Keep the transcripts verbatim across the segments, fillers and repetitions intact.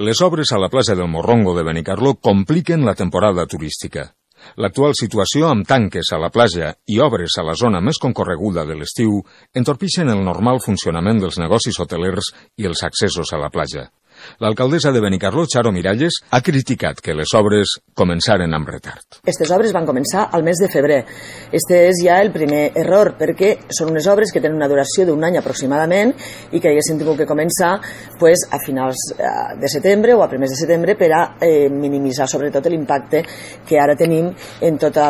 Les obres a la platja del Morrongo de Benicarló compliquen la temporada turística. L'actual situació amb tanques a la platja i obres a la zona més concorreguda de l'estiu entorpixen el normal funcionament dels negocis hotelers i els accessos a la platja. L'alcaldessa de Benicarló, Charo Miralles, ha criticat que les obres començaren amb retard. Aquestes obres van començar al mes de febrer. Este és ja el primer error, perquè són unes obres que tenen una duració d'un any aproximadament i que haguessin tingut que començar pues, a finals de setembre o a primers de setembre per a eh, minimitzar sobretot l'impacte que ara tenim en totes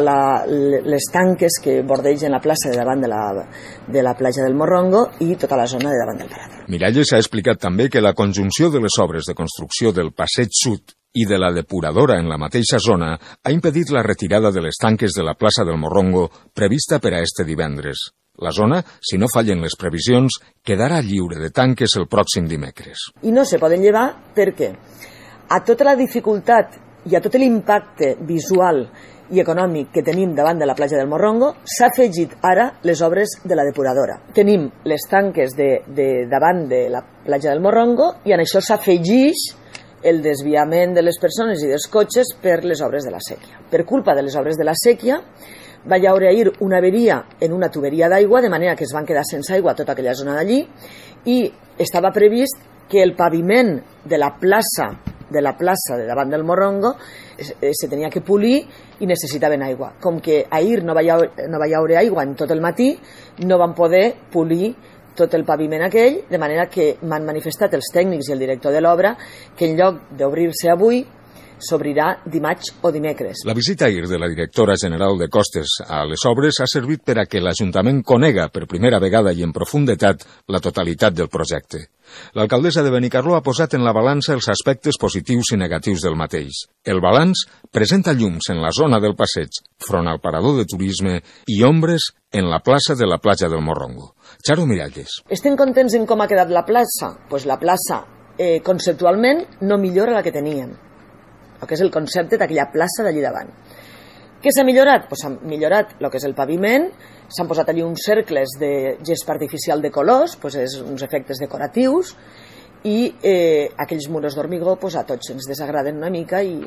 les tanques que bordegen la plaça de davant de la, de la platja del Morrongo i tota la zona de davant del Parador. Miralles ha explicat també que la conjunció de les obres de construcció del passeig sud i de la depuradora en la mateixa zona ha impedit la retirada de les tanques de la plaça del Morrongo prevista per a este divendres. La zona, si no fallen les previsions, quedarà lliure de tanques el pròxim dimecres. I no se poden llevar perquè a tota la dificultat i a tot l'impacte visual i econòmic que tenim davant de la platja del Morrongo, s'ha afegit ara les obres de la depuradora. Tenim les tanques de, de davant de la platja del Morrongo i en això s'afegeix el desviament de les persones i dels cotxes per les obres de la sèquia. Per culpa de les obres de la sèquia, va haver ahir una averia en una tuberia d'aigua, de manera que es van quedar sense aigua tota aquella zona d'allí, i estava previst que el paviment de la plaça de la plaça de davant del Morrongo se tenia que polir i necessitaven aigua. Com que ahir no va haver aigua en tot el matí, no van poder polir tot el paviment aquell, de manera que m'han manifestat els tècnics i el director de l'obra que en lloc d'obrir-se avui, s'obrirà dimarts o dimecres. La visita ahir de la directora general de Costes a les obres ha servit per a que l'Ajuntament conega per primera vegada i en profunditat la totalitat del projecte. L'alcaldessa de Benicarló ha posat en la balança els aspectes positius i negatius del mateix. El balanç presenta llums en la zona del passeig, front al parador de turisme, i ombres en la plaça de la platja del Morrongo. Charo Miralles. Estem contents en com ha quedat la plaça? Pues la plaça, eh, conceptualment, no millora la que teníem, el que és el concepte d'aquella plaça d'allí davant. Què s'ha millorat? Pues s'ha millorat el que és el paviment, s'han posat allí uns cercles de gespa artificial de colors, pues és uns efectes decoratius, i eh, aquells murs d'hormigó pues a tots ens desagraden una mica. I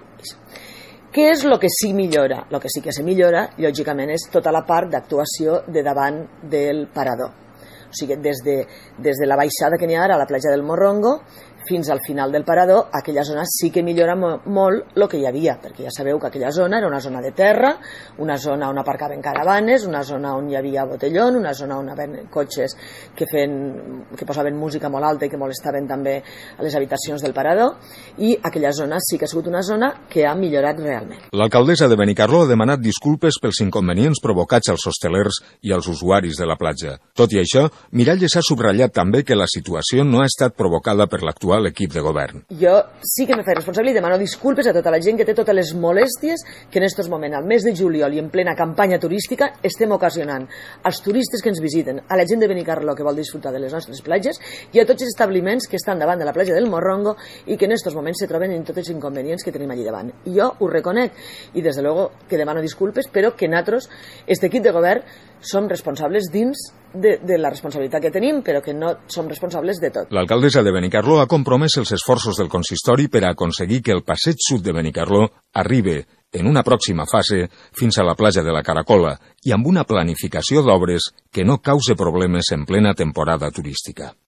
què és el que sí millora? El que sí que se millora, lògicament, és tota la part d'actuació de davant del parador. O sigui, des de, des de la baixada que n'hi ha ara a la platja del Morrongo fins al final del parador, aquella zona sí que millora mo molt el que hi havia, perquè ja sabeu que aquella zona era una zona de terra, una zona on aparcaven caravanes, una zona on hi havia botellón, una zona on hi havia cotxes que, feien, que posaven música molt alta i que molestaven també a les habitacions del parador, i aquella zona sí que ha sigut una zona que ha millorat realment. L'alcaldessa de Benicarló ha demanat disculpes pels inconvenients provocats als hostelers i als usuaris de la platja. Tot i això, Miralles ha subratllat també que la situació no ha estat provocada per l'actual equip de govern. Jo sí que me faig responsable i demano disculpes a tota la gent que té totes les molèsties que en aquests moments, al mes de juliol i en plena campanya turística, estem ocasionant als turistes que ens visiten, a la gent de Benicarló que vol disfrutar de les nostres platges i a tots els establiments que estan davant de la platja del Morrongo i que en aquests moments se troben en tots els inconvenients que tenim allí davant. I jo ho reconec i des de luego que demano disculpes, però que nosaltres, este equip de govern, som responsables dins de, de la responsabilitat que tenim, però que no som responsables de tot. L'alcaldessa de Benicarló ha compromès els esforços del consistori per a aconseguir que el passeig sud de Benicarló arribi en una pròxima fase fins a la platja de la Caracola i amb una planificació d'obres que no cause problemes en plena temporada turística.